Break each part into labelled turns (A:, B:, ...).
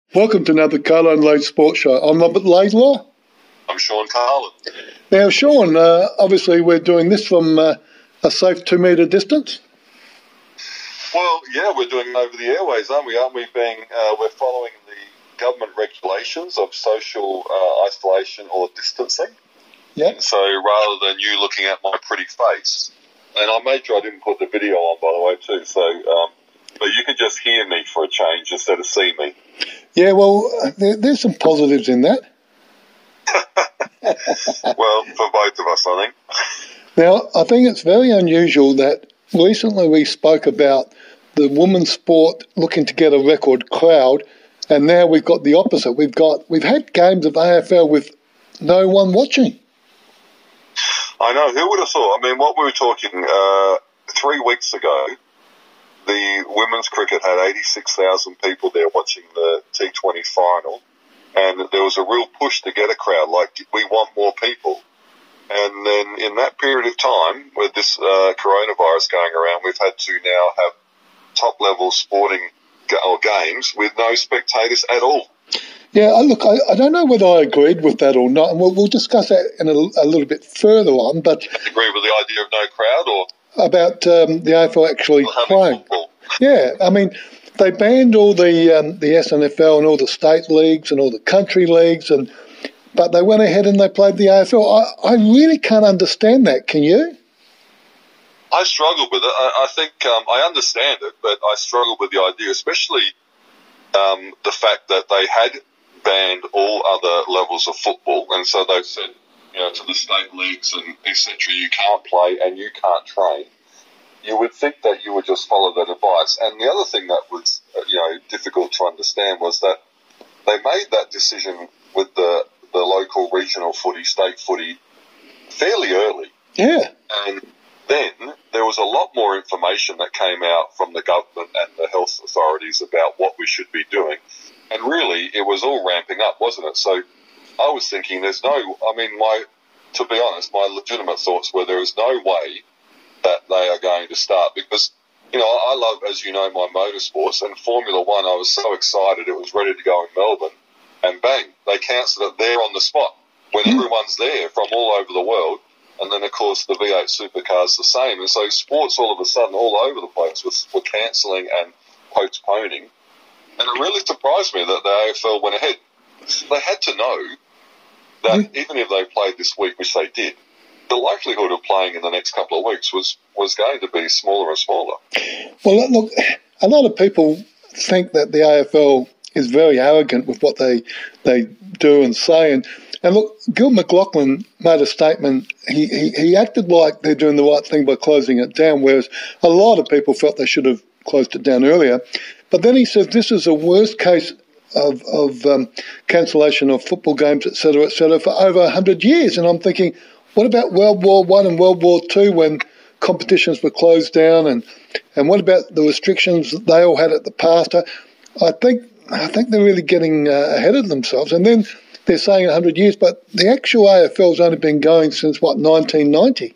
A: Welcome to another Carlo and Lade Sports Show. I'm Robert Laidlaw.
B: I'm Sean Carlin.
A: Now, Sean, obviously we're doing this from a safe 2 metre distance.
B: Well, yeah, we're doing it over the airways, aren't we? We're following the government regulations of social isolation or distancing.
A: Yeah.
B: So rather than you looking at my pretty face, and I made sure I didn't put the video on, by the way, too. So, but you can just hear me for a change instead of see me.
A: Yeah, well, there's some positives in that.
B: Well, for both of us, I think.
A: Now, I think it's very unusual that recently we spoke about the women's sport looking to get a record crowd, and now we've got the opposite. We've had games of AFL with no one watching.
B: I know. Who would have thought? I mean, what we were talking 3 weeks ago, the women's cricket had 86,000 people there watching the T20 final, and there was a real push to get a crowd. Like, we want more people. And then in that period of time, with this coronavirus going around, we've had to now have top-level sporting games with no spectators at all.
A: Yeah, look, I don't know whether I agreed with that or not, and we'll discuss that in a little bit further on. But
B: you agree with the idea of no crowd, or
A: about the AFL actually playing?
B: Football.
A: Yeah, I mean, they banned all the SNFL and all the state leagues and all the country leagues, but they went ahead and they played the AFL. I really can't understand that. Can you?
B: I struggle with it. I think I understand it, but I struggle with the idea, especially the fact that they had banned all other levels of football, and so they said, to the state leagues and etc., you can't play and you can't train. You would think that you would just follow that advice. And the other thing that was, difficult to understand was that they made that decision with the local regional footy, state footy, fairly early.
A: Yeah.
B: And then there was a lot more information that came out from the government and the health authorities about what we should be doing. And really, it was all ramping up, wasn't it? So I was thinking to be honest, my legitimate thoughts were there is no way that they are going to start because, I love, as you know, my motorsports, and Formula One, I was so excited it was ready to go in Melbourne, and bang, they cancelled it there on the spot when everyone's there from all over the world. And then, of course, the V8 supercars the same. And so sports all of a sudden all over the place were cancelling and postponing. And it really surprised me that the AFL went ahead. They had to know that even if they played this week, which they did, the likelihood of playing in the next couple of weeks was going to be smaller and smaller.
A: Well, look, a lot of people think that the AFL is very arrogant with what they do and say. And look, Gil McLachlan made a statement. He acted like they're doing the right thing by closing it down, whereas a lot of people felt they should have closed it down earlier. But then he said this is the worst case of cancellation of football games, et cetera, for over 100 years. And I'm thinking, what about World War I and World War II when competitions were closed down? And what about the restrictions that they all had at the past? I think they're really getting ahead of themselves. And then they're saying 100 years, but the actual AFL's only been going since, 1990?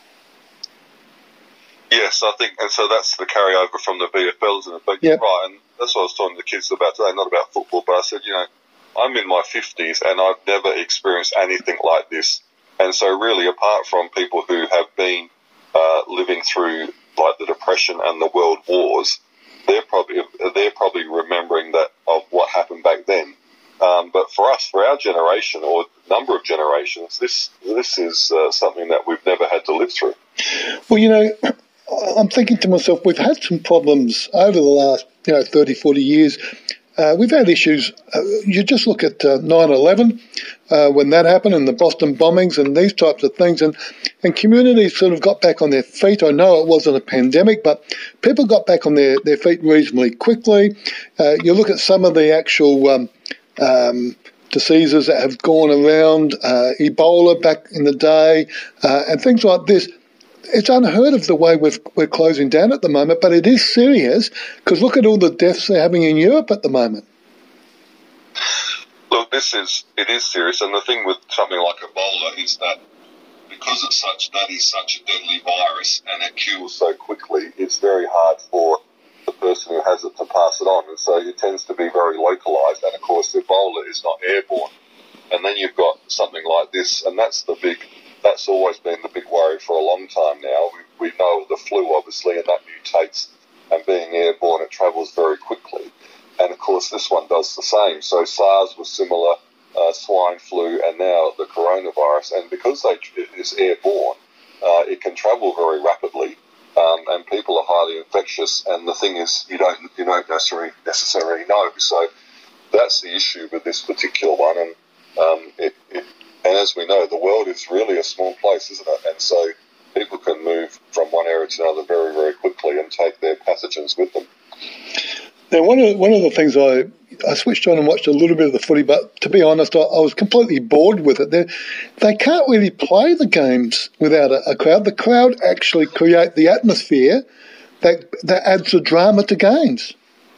B: Yes, I think, and so that's the carryover from the VFL, isn't it? But you're right, and that's what I was talking to the kids about today, not about football, but I said, I'm in my 50s and I've never experienced anything like this. And so really, apart from people who have been living through like the Depression and the World Wars, they're probably remembering that of what happened back then. But for us, for our generation or number of generations, this is something that we've never had to live through.
A: Well, I'm thinking to myself, we've had some problems over the last 30, 40 years. We've had issues. You just look at 9/11 when that happened and the Boston bombings and these types of things. And communities sort of got back on their feet. I know it wasn't a pandemic, but people got back on their feet reasonably quickly. You look at some of the actual diseases that have gone around, Ebola back in the day, and things like this. It's unheard of the way we're closing down at the moment, but it is serious because look at all the deaths they're having in Europe at the moment.
B: Look, it is serious, and the thing with something like Ebola is that because that is such a deadly virus and it kills so quickly, it's very hard for the person who has it to pass it on, and so it tends to be very localised, and of course if Ebola is not airborne. And then you've got something like this, and that's always been the big worry for a long time now. We know the flu, obviously, and that mutates, and being airborne, it travels very quickly. And, of course, this one does the same. So SARS was similar, swine flu, and now the coronavirus. And because it is airborne, it can travel very rapidly, and people are highly infectious. And the thing is, you don't necessarily know. So that's the issue with this particular one. And and as we know, the world is really a small place, isn't it? And so people can move from one area to another very, very quickly and take their pathogens with them.
A: Now, one of the things I switched on and watched a little bit of the footy, but to be honest, I was completely bored with it. They can't really play the games without a crowd. The crowd actually create the atmosphere that adds the drama to games.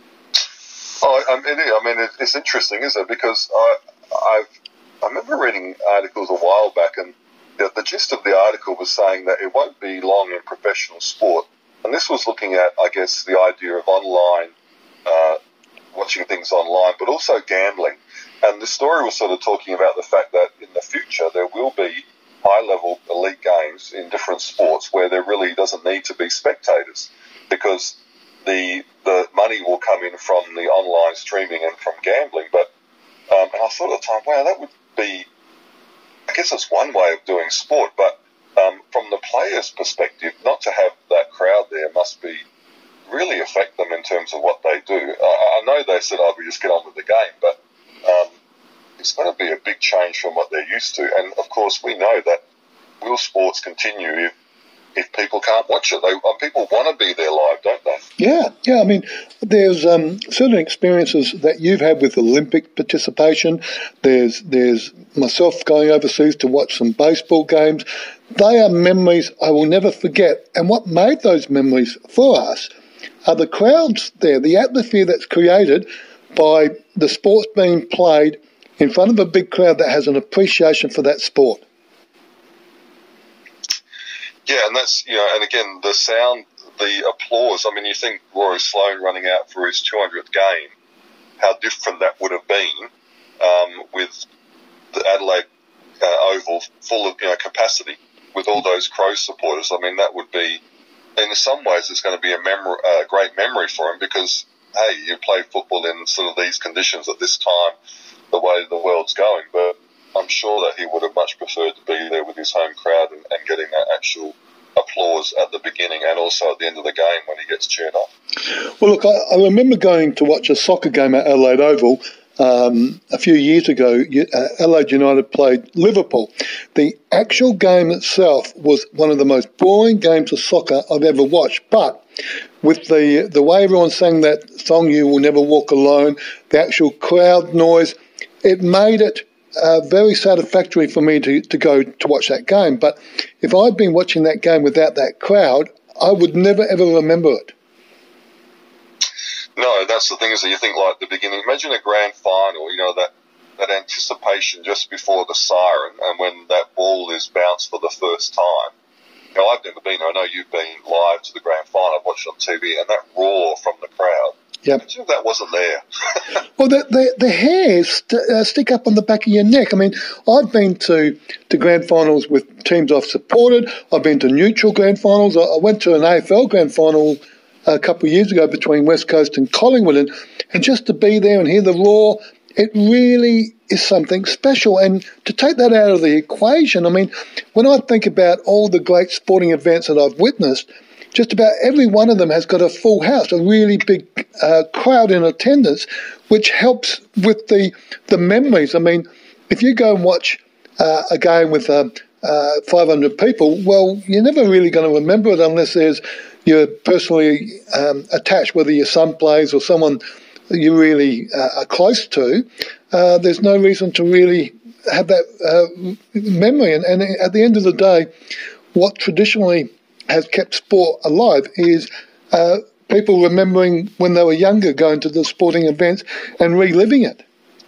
B: Oh, I mean, it's interesting, isn't it? Because I remember reading articles a while back, and the gist of the article was saying that it won't be long in professional sport. And this was looking at, I guess, the idea of online, watching things online, but also gambling. And the story was sort of talking about the fact that in the future there will be high-level elite games in different sports where there really doesn't need to be spectators, because the money will come in from the online streaming and from gambling. But and I thought at the time, wow, that would be, I guess it's one way of doing sport, but from the players' perspective, not to have that crowd there must be really affect them in terms of what they do. I know they said, we just get on with the game, but it's going to be a big change from what they're used to. And, of course, we know that will sports continue if people can't watch it? People want to be there live, don't they?
A: Yeah. I mean, there's certain experiences that you've had with Olympic participation. There's myself going overseas to watch some baseball games. They are memories I will never forget. And what made those memories for us are the crowds there, the atmosphere that's created by the sports being played in front of a big crowd that has an appreciation for that sport.
B: Yeah, and that's, and again, the sound, the applause. I mean, you think Rory Sloane running out for his 200th game, how different that would have been with the Adelaide Oval full of, capacity with all those Crows supporters. I mean, that would be, in some ways, it's going to be a great memory for him because, hey, you play football in sort of these conditions at this time, the way the world's going. But I'm sure that he would have much preferred to be there with his home crowd and getting that actual applause at the beginning and also at the end of the game when he gets cheered on.
A: Well, look, I remember going to watch a soccer game at Adelaide Oval a few years ago. Adelaide United played Liverpool. The actual game itself was one of the most boring games of soccer I've ever watched, but with the way everyone sang that song, You Will Never Walk Alone, the actual crowd noise, it made it very satisfactory for me to go to watch that game. But if I'd been watching that game without that crowd, I would never, ever remember it.
B: No, that's the thing is that you think like the beginning. Imagine a grand final, that anticipation just before the siren and when that ball is bounced for the first time. I've never been. I know you've been live to the grand final. I've watched it on TV, and that roar from the crowd.
A: Yep.
B: Imagine if that wasn't there.
A: Well, the hairs stick up on the back of your neck. I mean, I've been to grand finals with teams I've supported. I've been to neutral grand finals. I went to an AFL grand final a couple of years ago between West Coast and Collingwood, and just to be there and hear the roar, it really is something special. And to take that out of the equation, I mean, when I think about all the great sporting events that I've witnessed, just about every one of them has got a full house, a really big crowd in attendance, which helps with the memories. I mean, if you go and watch a game with 500 people, well, you're never really going to remember it unless you're personally attached, whether your son plays or someone you really are close to. There's no reason to really have that memory. And at the end of the day, what traditionally has kept sport alive is people remembering when they were younger going to the sporting events and reliving it.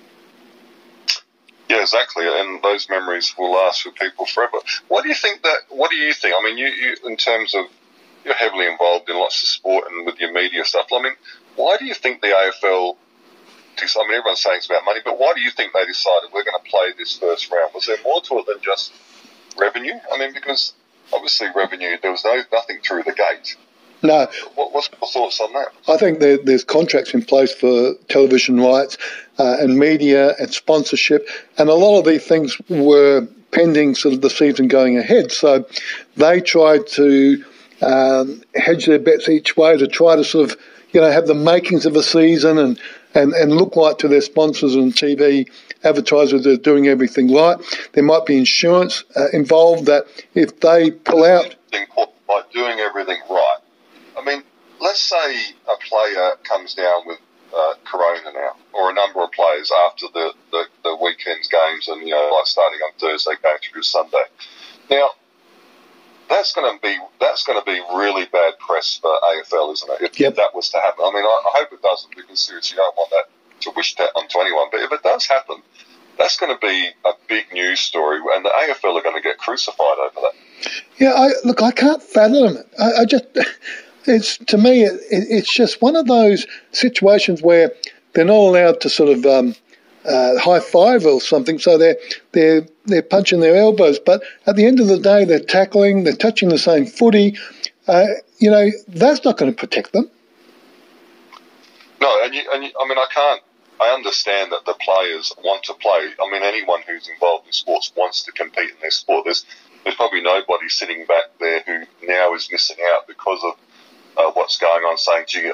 B: Yeah, exactly, and those memories will last for people forever. What do you think? I mean, you in terms of, you're heavily involved in lots of sport and with your media stuff. I mean, why do you think the AFL I mean, everyone's saying it's about money, but why do you think they decided we're going to play this first round? Was there more to it than just revenue? I mean, because obviously revenue, there was nothing through the gate.
A: No.
B: What's your thoughts on that?
A: I think there's contracts in place for television rights and media and sponsorship, and a lot of these things were pending sort of the season going ahead. So they tried to hedge their bets each way to try to sort of, have the makings of a season and look like to their sponsors and TV advertisers they're doing everything right. There might be insurance involved that if they pull out...
B: By doing everything right. I mean, let's say a player comes down with corona now, or a number of players after the weekend's games and, like starting on Thursday, going through Sunday. Now, that's going to be really bad press for AFL, isn't it? If that was to happen. I mean, I hope it doesn't, because seriously, you don't want that to wish that onto anyone. But if it does happen, that's going to be a big news story, and the AFL are going to get crucified over that.
A: Yeah, I can't fathom it. I just, to me, it's just one of those situations where they're not allowed to sort of high five or something, so they're punching their elbows. But at the end of the day, they're tackling, they're touching the same footy. That's not going to protect them.
B: No, I mean, I understand that the players want to play. I mean, anyone who's involved in sports wants to compete in their sport. There's probably nobody sitting back there who now is missing out because of what's going on, saying, gee,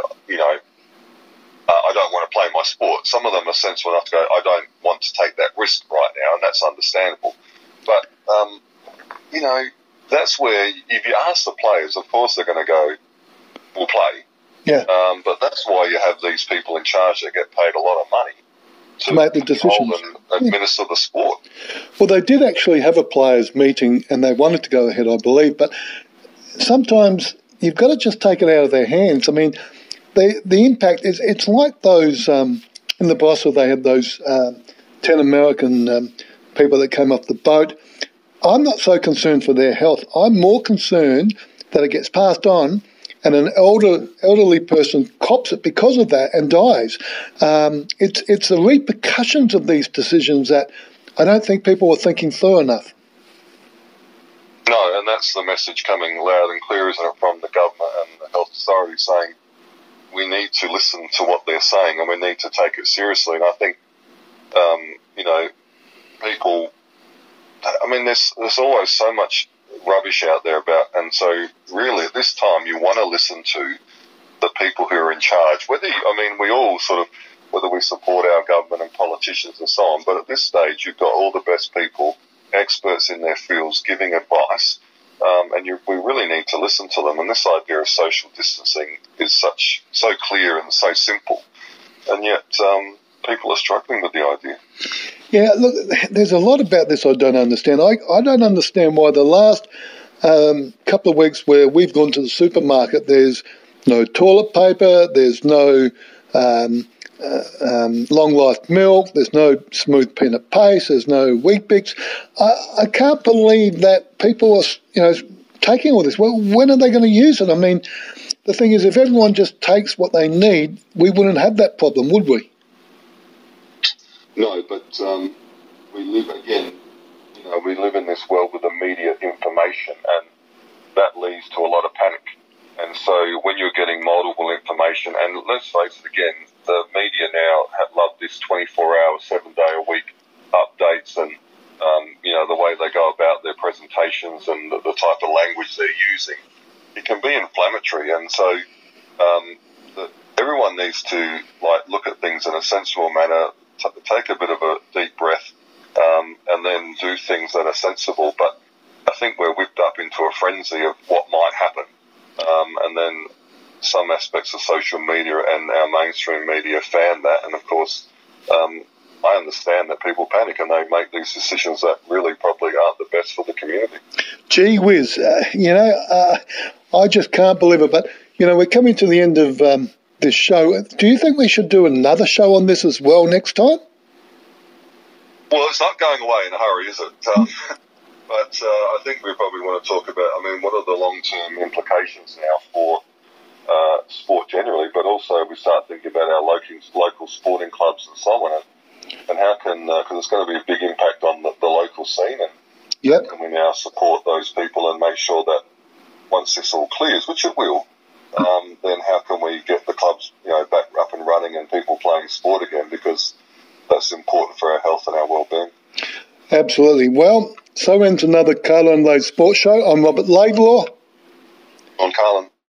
B: I don't want to play my sport. Some of them are sensible enough to go, I don't want to take that risk right now, and that's understandable. But, that's where, if you ask the players, of course they're going to go, we'll play.
A: Yeah.
B: But that's why you have these people in charge that get paid a lot of money
A: to make the decisions
B: and administer the sport.
A: Well, they did actually have a players' meeting, and they wanted to go ahead, I believe. But sometimes you've got to just take it out of their hands. I mean, the impact is, it's like those in the Barossa, they had those 10 American people that came off the boat. I'm not so concerned for their health. I'm more concerned that it gets passed on and an elderly person cops it because of that and dies. It's the repercussions of these decisions that I don't think people were thinking through enough.
B: No, and that's the message coming loud and clear, isn't it, from the government and the health authority, saying we need to listen to what they're saying and we need to take it seriously. And I think, people, I mean, there's always so much rubbish out there about, and so really at this time you want to listen to the people who are in charge. We all sort of, whether we support our government and politicians and so on, but at this stage you've got all the best people, experts in their fields, giving advice, and we really need to listen to them. And this idea of social distancing is so clear and so simple, and yet people are struggling with the idea.
A: Yeah, look, there's a lot about this I don't understand. I don't understand why the last couple of weeks where we've gone to the supermarket, there's no toilet paper, there's no long-life milk, there's no smooth peanut paste, there's no Weet-Bix. I can't believe that people are, taking all this. Well, when are they going to use it? I mean, the thing is, if everyone just takes what they need, we wouldn't have that problem, would we?
B: No, but we live in this world with immediate information, and that leads to a lot of panic. And so when you're getting multiple information, and let's face it again, the media now love this 24-hour, 7-day-a-week updates and, the way they go about their presentations and the type of language they're using. It can be inflammatory, and so everyone needs to look at things in a sensible manner, take a bit of a deep breath, and then do things that are sensible. But I think we're whipped up into a frenzy of what might happen, and then some aspects of social media and our mainstream media fan that, and of course I understand that people panic and they make these decisions that really probably aren't the best for the community.
A: Gee whiz, I just can't believe it. But, we're coming to the end of this show. Do you think we should do another show on this as well next time?
B: Well, it's not going away in a hurry, is it? But I think we probably want to talk about, what are the long-term implications now for sport generally, but also we start thinking about our local sporting clubs and so on, and how can, because it's going to be a big impact on the local scene, and how can we now support those people and make sure that once this all clears, which it will, then how can we get the clubs, back up and running and people playing sport again, because that's important for our health and our well-being.
A: Absolutely. Well, so ends another Carlin Lade Sports Show. I'm Robert Laidlaw.
B: I'm Carlin.